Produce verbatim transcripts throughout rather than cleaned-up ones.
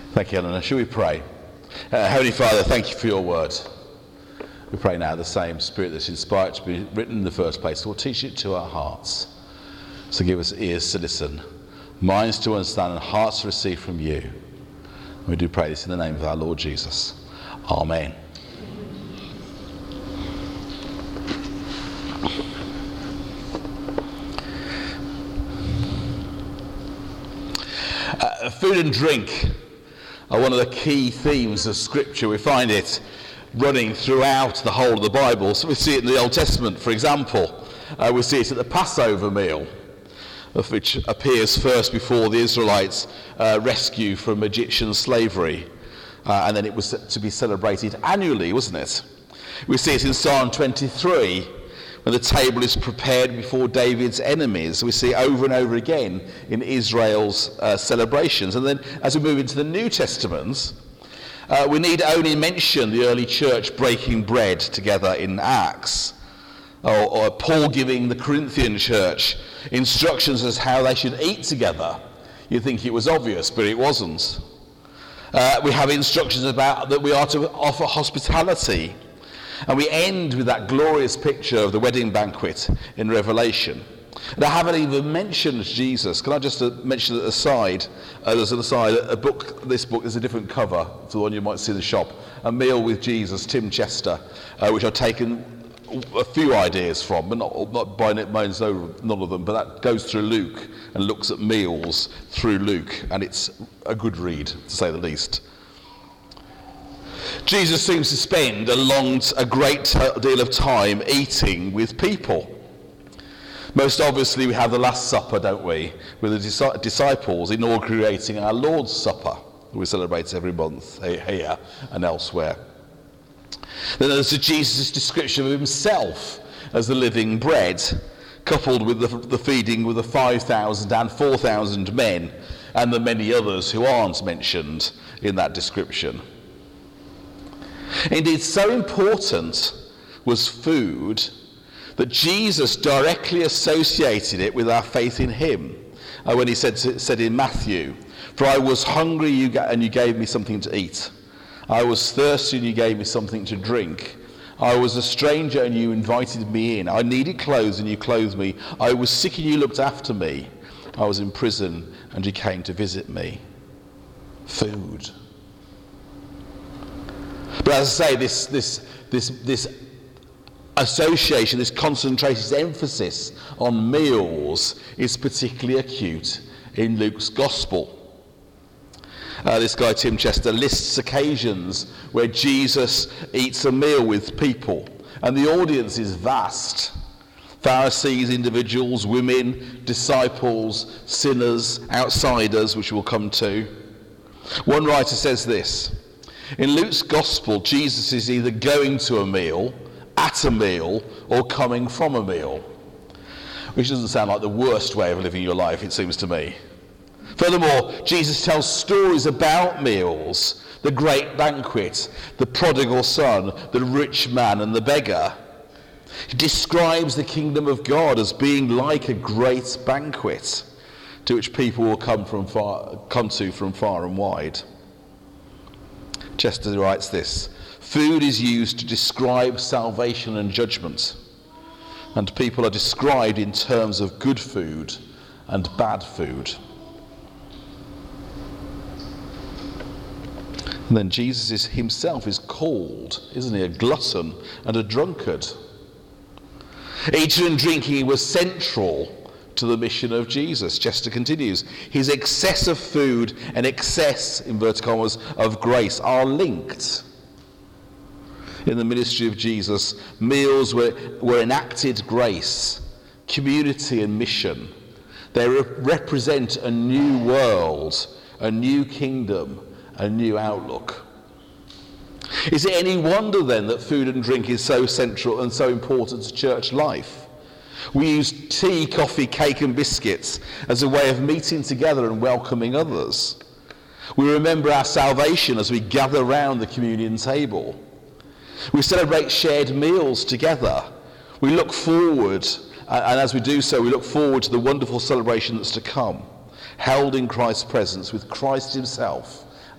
Thank you, Eleanor. Shall we pray? Uh, Heavenly Father, thank you for your word. We pray now the same Spirit that's inspired to be written in the first place will teach it to our hearts. So give us ears to listen, minds to understand, and hearts to receive from you. And we do pray this in the name of our Lord Jesus. Amen. Uh, food and drink are one of the key themes of Scripture. We find it running throughout the whole of the Bible. So we see it in the Old Testament, for example. Uh, we see it at the Passover meal, of which appears first before the Israelites' uh, rescue from Egyptian slavery. Uh, and then it was to be celebrated annually, wasn't it? We see it in Psalm twenty-three, when the table is prepared before David's enemies. We see it over and over again in Israel's uh, celebrations. And then as we move into the New Testament, uh, we need only mention the early church breaking bread together in Acts, or, or Paul giving the Corinthian church instructions as how they should eat together. You'd think it was obvious, but it wasn't. Uh, we have instructions about that we are to offer hospitality. And we end with that glorious picture of the wedding banquet in Revelation. And I haven't even mentioned Jesus. Can I just uh, mention it aside, uh, as an aside, a book, this book is a different cover to the one you might see in the shop. A Meal with Jesus, Tim Chester, uh, which I've taken a few ideas from, but not, not by means none of them, but that goes through Luke and looks at meals through Luke, and it's a good read, to say the least. Jesus seems to spend a long, a great deal of time eating with people. Most obviously we have the Last Supper, don't we, with the disciples inaugurating our Lord's Supper, we celebrate every month here and elsewhere. Then there's Jesus' description of himself as the living bread, coupled with the, the feeding with the five thousand and four thousand men, and the many others who aren't mentioned in that description. Indeed, so important was food that Jesus directly associated it with our faith in him. Uh, when he said, said in Matthew, "For I was hungry you ga- and you gave me something to eat. I was thirsty and you gave me something to drink. I was a stranger and you invited me in. I needed clothes and you clothed me. I was sick and you looked after me. I was in prison and you came to visit me." Food. But as I say, this, this, this, this association, this concentrated emphasis on meals is particularly acute in Luke's Gospel. Uh, this guy, Tim Chester, lists occasions where Jesus eats a meal with people, and the audience is vast. Pharisees, individuals, women, disciples, sinners, outsiders, which we'll come to. One writer says this: in Luke's Gospel, Jesus is either going to a meal, at a meal, or coming from a meal. Which doesn't sound like the worst way of living your life, it seems to me. Furthermore, Jesus tells stories about meals: the great banquet, the prodigal son, the rich man and the beggar. He describes the kingdom of God as being like a great banquet to which people will come, from far, come to from far and wide. Chester writes this: food is used to describe salvation and judgment, and people are described in terms of good food and bad food. And then Jesus is, himself is called, isn't he, a glutton and a drunkard. Eating and drinking was central to the mission of Jesus. Chester continues, his excess of food and excess, inverted commas, of grace are linked. In the ministry of Jesus, meals were, were enacted grace, community and mission. They re- represent a new world, a new kingdom, a new outlook. Is it any wonder then that food and drink is so central and so important to church life? We use tea, coffee, cake and biscuits as a way of meeting together and welcoming others. We remember our salvation as we gather round the communion table. We celebrate shared meals together. We look forward, and as we do so, we look forward to the wonderful celebration that's to come, held in Christ's presence with Christ himself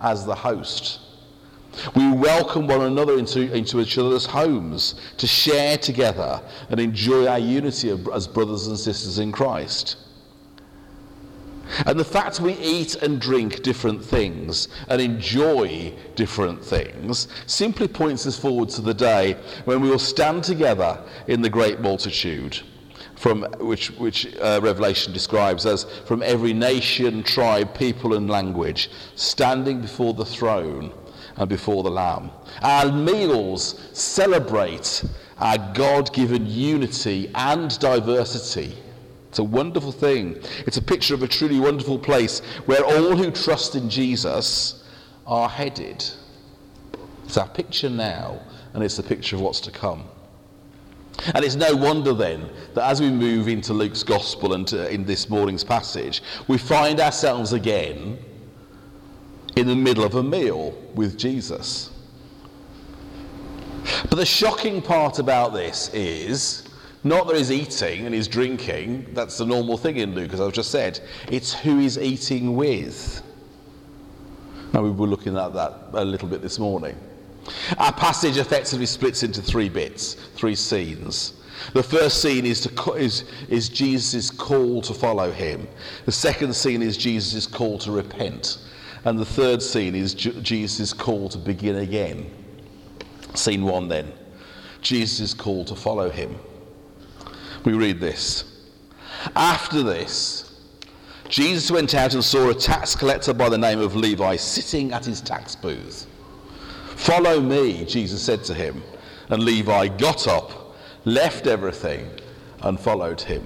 as the host. We welcome one another into, into each other's homes to share together and enjoy our unity as brothers and sisters in Christ. And the fact we eat and drink different things and enjoy different things simply points us forward to the day when we will stand together in the great multitude, from which, which uh, Revelation describes as from every nation, tribe, people and language, standing before the throne and before the Lamb. Our meals celebrate our God-given unity and diversity. It's a wonderful thing. It's a picture of a truly wonderful place where all who trust in Jesus are headed. It's our picture now, and it's the picture of what's to come. And it's no wonder then that as we move into Luke's Gospel and to, in this morning's passage, we find ourselves again in the middle of a meal with Jesus. But the shocking part about this is not that he's eating and he's drinking. That's the normal thing in Luke, as I've just said. It's who he's eating with. Now, we were looking at that a little bit this morning. Our passage effectively splits into three bits, three scenes. The first scene is, to, is, is Jesus' call to follow him. The second scene is Jesus' call to repent. And the third scene is J- Jesus' call to begin again. Scene one then. Jesus' call to follow him. We read this. After this, Jesus went out and saw a tax collector by the name of Levi sitting at his tax booth. "Follow me," Jesus said to him. And Levi got up, left everything, and followed him.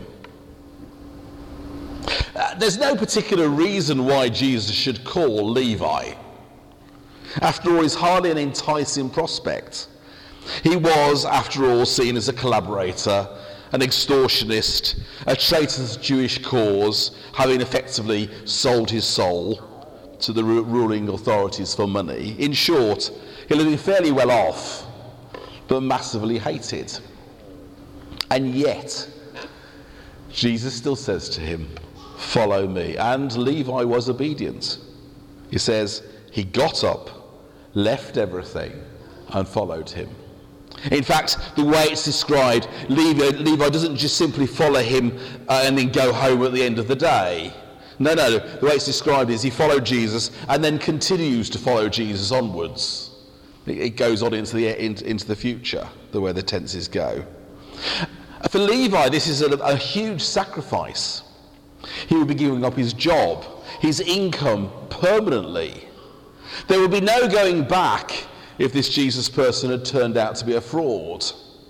Uh, there's no particular reason why Jesus should call Levi. After all, he's hardly an enticing prospect. He was, after all, seen as a collaborator, an extortionist, a traitor to the Jewish cause, having effectively sold his soul to the ruling authorities for money. In short, he'll have been fairly well off, but massively hated. And yet, Jesus still says to him, "Follow me." And Levi was obedient. He says, he got up, left everything, and followed him. In fact, the way it's described, Levi, Levi doesn't just simply follow him uh, and then go home at the end of the day. No, no, the way it's described is he followed Jesus and then continues to follow Jesus onwards. It, it goes on into the, in, into the future, the way the tenses go. For Levi, this is a, a huge sacrifice. He would be giving up his job, his income permanently. There would be no going back if this Jesus person had turned out to be a fraud.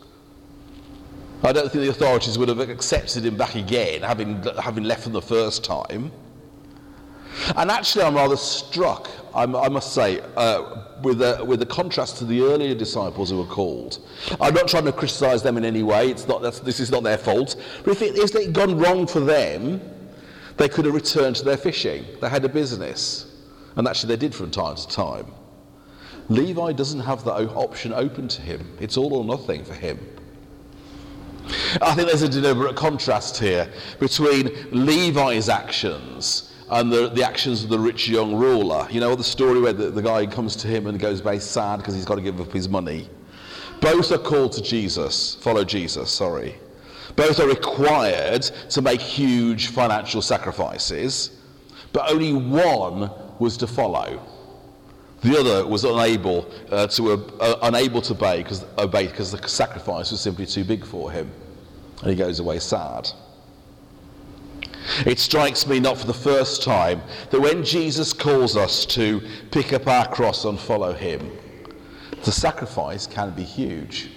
I don't think the authorities would have accepted him back again, having, having left them the first time. And actually, I'm rather struck, I'm, I must say, uh, with, the, with the contrast to the earlier disciples who were called. I'm not trying to criticise them in any way. It's not, that's, this is not their fault. But if it had gone wrong for them, they could have returned to their fishing. They had a business. And actually, they did from time to time. Levi doesn't have that option open to him. It's all or nothing for him. I think there's a deliberate contrast here between Levi's actions and the, the actions of the rich young ruler. You know the story where the, the guy comes to him and goes very sad because he's got to give up his money. Both are called to Jesus, follow Jesus, sorry. Both are required to make huge financial sacrifices, but only one was to follow. The other was unable uh, to uh, unable to obey because obey because the sacrifice was simply too big for him, and he goes away sad. It strikes me not for the first time that when Jesus calls us to pick up our cross and follow him, the sacrifice can be huge.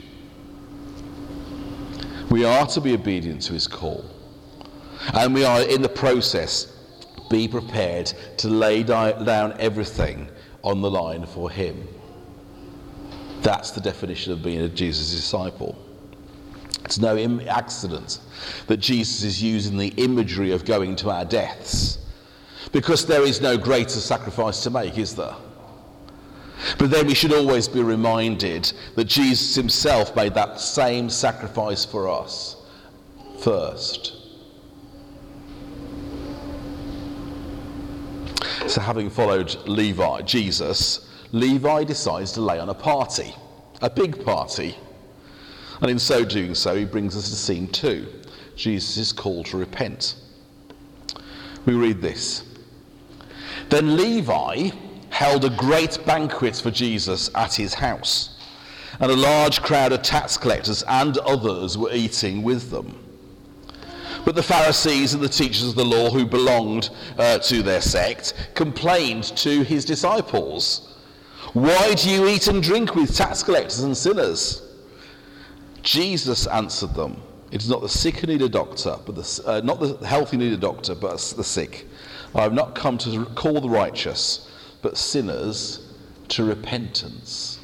We are to be obedient to his call, and we are in the process be prepared to lay down everything on the line for him. That's the definition of being a Jesus disciple. It's no accident that Jesus is using the imagery of going to our deaths, because there is no greater sacrifice to make, is there? But then we should always be reminded that Jesus himself made that same sacrifice for us first. So having followed Levi, Jesus, Levi decides to lay on a party, a big party. And in so doing so, he brings us to scene two. Jesus' call to repent. We read this. Then Levi held a great banquet for Jesus at his house, and a large crowd of tax collectors and others were eating with them. But the Pharisees and the teachers of the law who belonged uh, to their sect complained to his disciples, "Why do you eat and drink with tax collectors and sinners?" Jesus answered them, "It is not the sick who need a doctor, but the, uh, not the healthy who need a doctor, but the sick. I have not come to call the righteous, but sinners to repentance."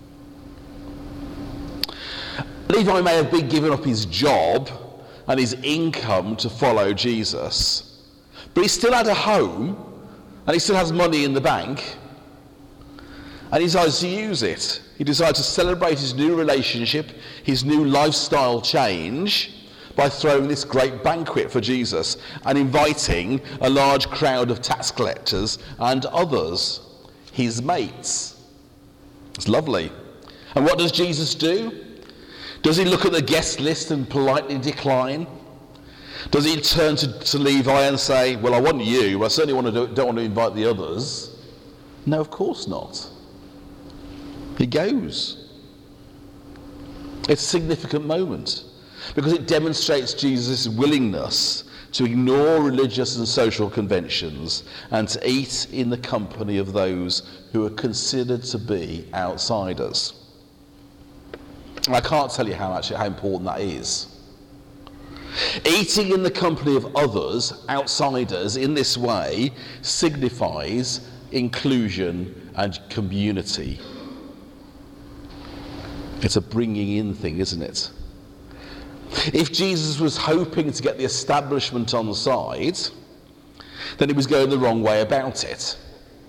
Levi may have been given up his job and his income to follow Jesus, but he still had a home and he still has money in the bank, and he decides to use it. He decides to celebrate his new relationship, his new lifestyle change, by throwing this great banquet for Jesus and inviting a large crowd of tax collectors and others, his mates. It's lovely. And what does Jesus do? Does he look at the guest list and politely decline? Does he turn to, to Levi and say, "Well, I want you, but I certainly want to do, don't want to invite the others"? No, of course not. He goes. It's a significant moment because it demonstrates Jesus' willingness to ignore religious and social conventions and to eat in the company of those who are considered to be outsiders. And I can't tell you how actually how important that is. Eating in the company of others, outsiders, in this way signifies inclusion and community. It's a bringing in thing, isn't it? If Jesus was hoping to get the establishment on side, then he was going the wrong way about it.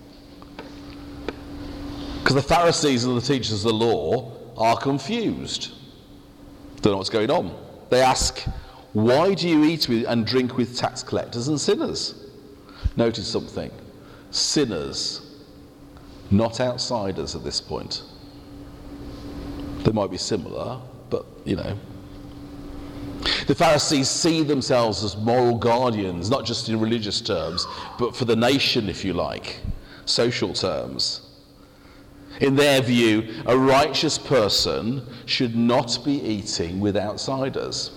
Because the Pharisees and the teachers of the law are confused. Don't know what's going on. They ask, "Why do you eat with and drink with tax collectors and sinners?" Notice something. Sinners, not outsiders at this point. They might be similar, but, you know. The Pharisees see themselves as moral guardians, not just in religious terms, but for the nation, if you like, social terms. In their view, a righteous person should not be eating with outsiders.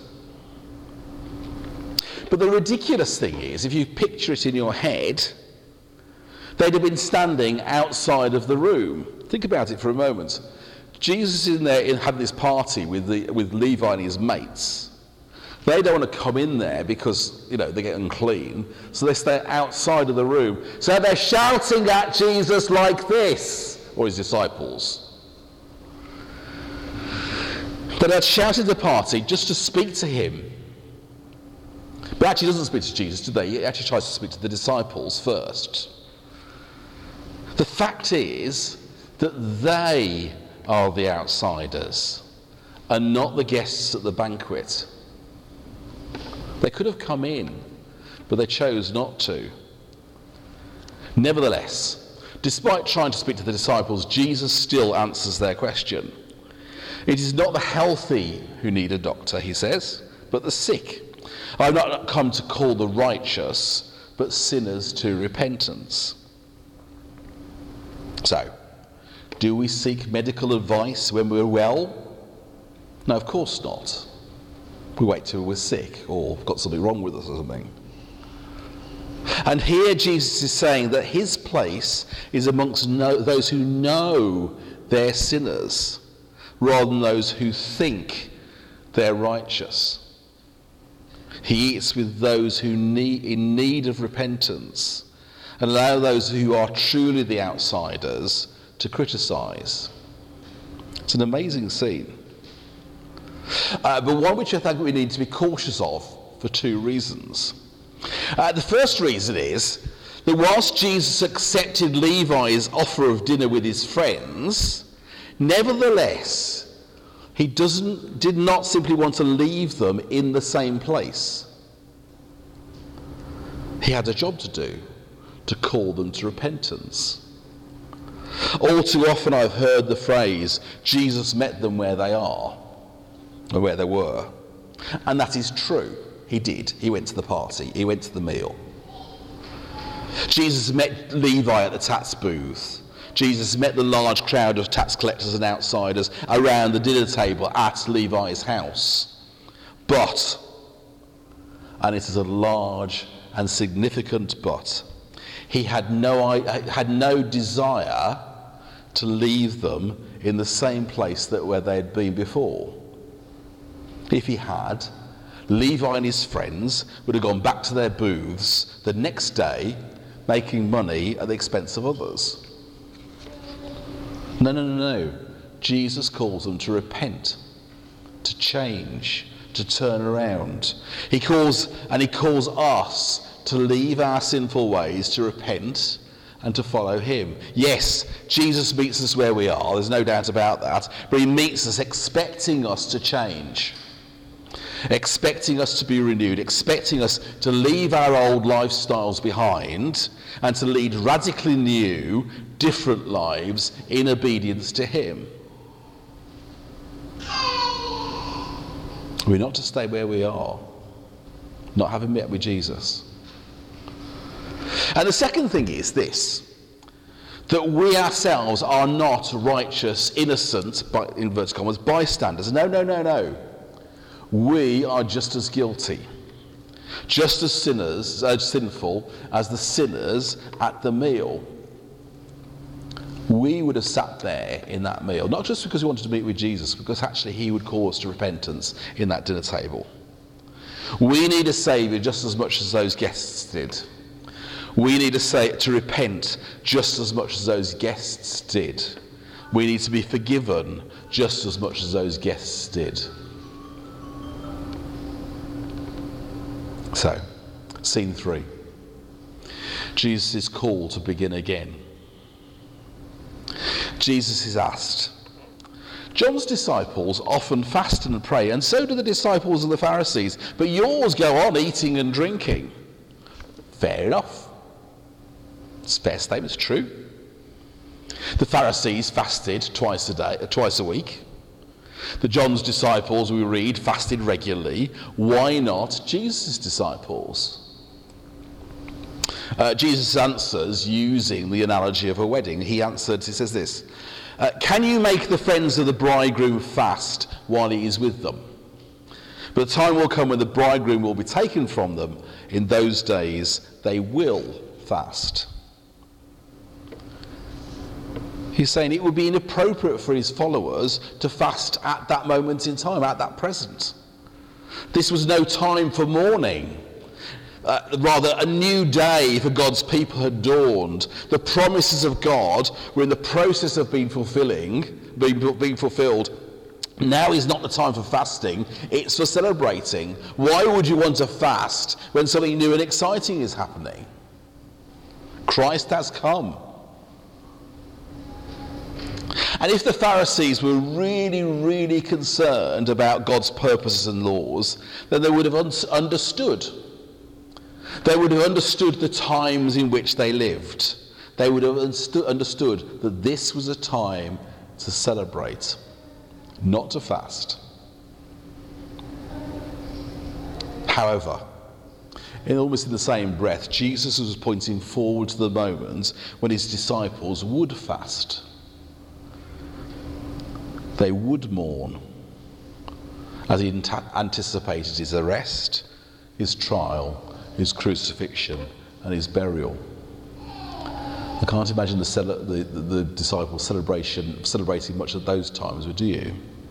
But the ridiculous thing is, if you picture it in your head, they'd have been standing outside of the room. Think about it for a moment. Jesus is in there in, having this party with, the, with Levi and his mates. They don't want to come in there because, you know, they get unclean, so they stay outside of the room. So they're shouting at Jesus like this, or his disciples. But they'd shouted at the party just to speak to him. But actually doesn't speak to Jesus, do they? He actually tries to speak to the disciples first. The fact is that they are the outsiders and not the guests at the banquet. They could have come in, but they chose not to. Nevertheless, despite trying to speak to the disciples, Jesus still answers their question. It is not the healthy who need a doctor, he says, but the sick. I have not come to call the righteous, but sinners to repentance. So, do we seek medical advice when we're well? No, of course not. We wait till we're sick or got something wrong with us or something. And here Jesus is saying that his place is amongst no, those who know they're sinners rather than those who think they're righteous. He eats with those who need in need of repentance and allow those who are truly the outsiders to criticize. It's an amazing scene. Uh, but one which I think we need to be cautious of for two reasons. Uh, the first reason is that whilst Jesus accepted Levi's offer of dinner with his friends, nevertheless, he doesn't, did not simply want to leave them in the same place. He had a job to do, to call them to repentance. All too often I've heard the phrase, Jesus met them where they are, or where they were. And that is true. He did. He went to the party. He went to the meal. Jesus met Levi at the tax booth. Jesus met the large crowd of tax collectors and outsiders around the dinner table at Levi's house. But, and it is a large and significant but, he had no, had no desire to leave them in the same place that where they had been before. If he had, Levi and his friends would have gone back to their booths the next day, making money at the expense of others. No, no, no, no. Jesus calls them to repent, to change, to turn around. He calls, and he calls us to leave our sinful ways, to repent, and to follow him. Yes, Jesus meets us where we are, there's no doubt about that, but he meets us expecting us to change, expecting us to be renewed, expecting us to leave our old lifestyles behind and to lead radically new, different lives in obedience to him. We're not to stay where we are, not having met with Jesus. And the second thing is this, that we ourselves are not righteous, innocent, by, in inverted commas, bystanders. No, no, no, no. We are just as guilty, just as sinners, uh, sinful as the sinners at the meal. We would have sat there in that meal, not just because we wanted to meet with Jesus, because actually he would call us to repentance in that dinner table. We need a saviour just as much as those guests did. We need to say to repent just as much as those guests did. We need to be forgiven just as much as those guests did. So, scene three. Jesus' call to begin again. Jesus is asked. John's disciples often fast and pray, and so do the disciples of the Pharisees, but yours go on eating and drinking. Fair enough. It's a fair statement, it's true. The Pharisees fasted twice a day, twice a week. The John's disciples, we read, fasted regularly. Why not Jesus' disciples? Uh, Jesus answers using the analogy of a wedding. He answered, he says this, uh, can you make the friends of the bridegroom fast while he is with them? But the time will come when the bridegroom will be taken from them. In those days they will fast. He's saying it would be inappropriate for his followers to fast at that moment in time, at that present. This was no time for mourning. Uh, rather, a new day for God's people had dawned. The promises of God were in the process of being fulfilling, being, being fulfilled. Now is not the time for fasting, it's for celebrating. Why would you want to fast when something new and exciting is happening? Christ has come. And if the Pharisees were really, really concerned about God's purposes and laws, then they would have un- understood. They would have understood the times in which they lived. They would have unstu- understood that this was a time to celebrate, not to fast. However, in almost in the same breath, Jesus was pointing forward to the moment when his disciples would fast. They would mourn as he anticipated his arrest, his trial, his crucifixion and his burial. I can't imagine the, cele- the, the, the disciples celebration, celebrating much at those times, do you?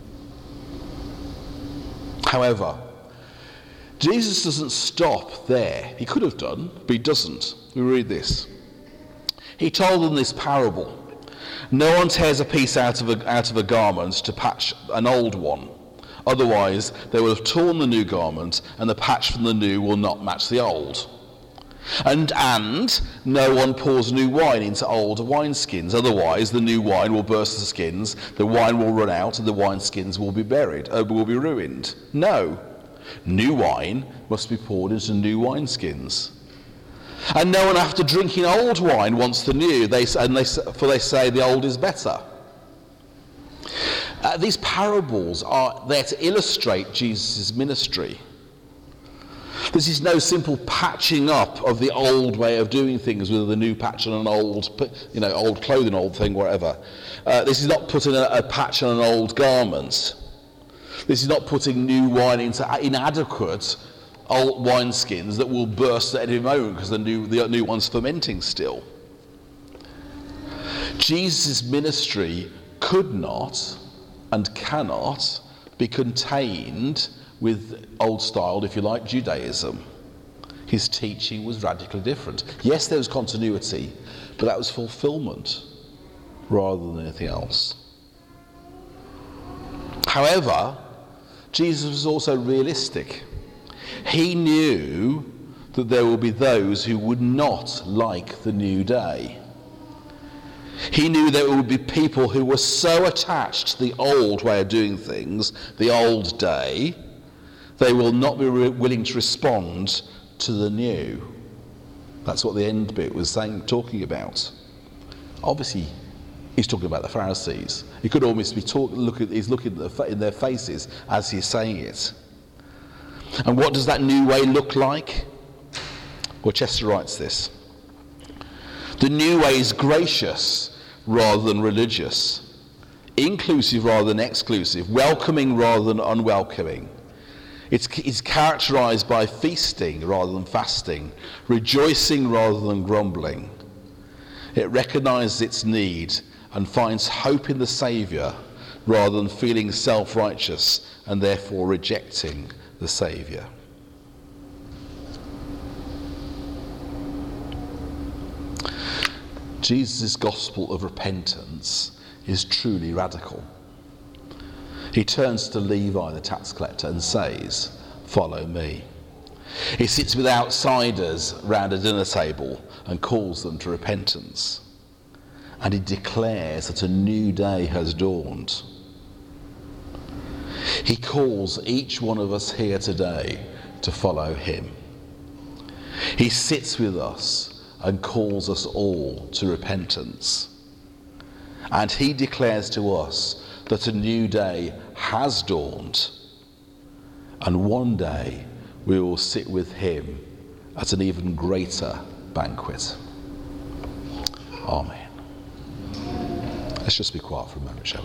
However, Jesus doesn't stop there. He could have done, but he doesn't. We read this. He told them this parable. No one tears a piece out of a, out of a garment to patch an old one. Otherwise, they will have torn the new garment, and the patch from the new will not match the old. And, and no one pours new wine into old wineskins. Otherwise, the new wine will burst the skins, the wine will run out, and the wineskins will be buried, uh, will be ruined. No, new wine must be poured into new wineskins. And no one after drinking old wine wants the new, they, and they, for they say the old is better. Uh, these parables are there to illustrate Jesus' ministry. This is no simple patching up of the old way of doing things with a new patch on an old, you know, old clothing, old thing, whatever. Uh, this is not putting a, a patch on an old garment. This is not putting new wine into inadequate old wineskins that will burst at any moment because the new, the new one's fermenting still. Jesus' ministry could not and cannot be contained with old-styled, if you like, Judaism. His teaching was radically different. Yes, there was continuity, but that was fulfillment rather than anything else. However, Jesus was also realistic. He knew that there will be those who would not like the new day. He knew there would be people who were so attached to the old way of doing things, the old day, they will not be re- willing to respond to the new. That's what the end bit was saying, talking about. Obviously, he's talking about the Pharisees. He could almost be talking. Look at, he's looking at the, in their faces as he's saying it. And what does that new way look like? Well, Chester writes this. The new way is gracious rather than religious, inclusive rather than exclusive, welcoming rather than unwelcoming. It's, it's characterized by feasting rather than fasting, rejoicing rather than grumbling. It recognizes its need and finds hope in the Saviour rather than feeling self-righteous and therefore rejecting the Saviour. Jesus' gospel of repentance is truly radical. He turns to Levi, the tax collector, and says, "Follow me." He sits with outsiders round a dinner table and calls them to repentance. And he declares that a new day has dawned. He calls each one of us here today to follow him. He sits with us and calls us all to repentance. And he declares to us that a new day has dawned, and one day we will sit with him at an even greater banquet. Amen. Let's just be quiet for a moment, shall we?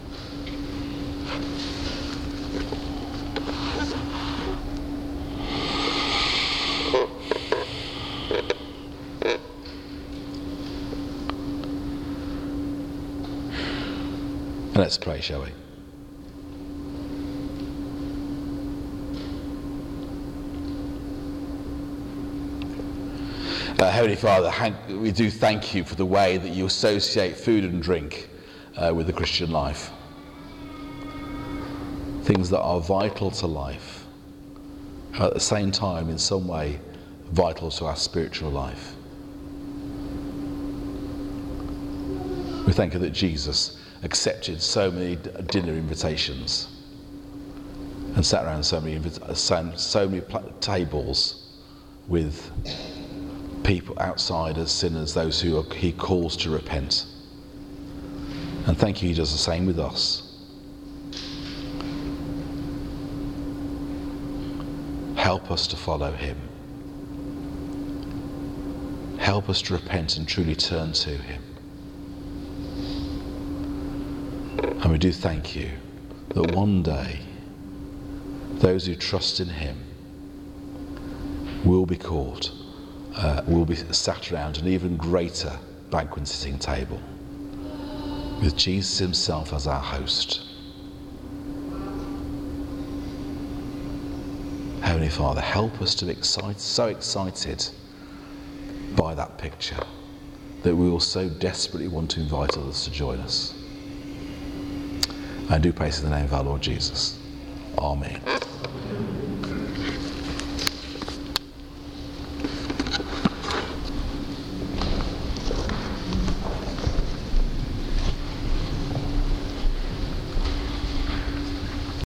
Let's pray, shall we? Uh, Heavenly Father, we do thank you for the way that you associate food and drink uh, with the Christian life. Things that are vital to life, are at the same time, in some way, vital to our spiritual life. We thank you that Jesus accepted so many dinner invitations and sat around so many so many tables with people, outsiders, sinners, those who are, he calls to repent. And thank you, he does the same with us. Help us to follow him. Help us to repent and truly turn to him. And we do thank you that one day those who trust in him will be called, uh, will be sat around an even greater banqueting table with Jesus himself as our host. Heavenly Father, help us to be excited, so excited by that picture that we will so desperately want to invite others to join us. I do pray in the name of our Lord Jesus. Amen.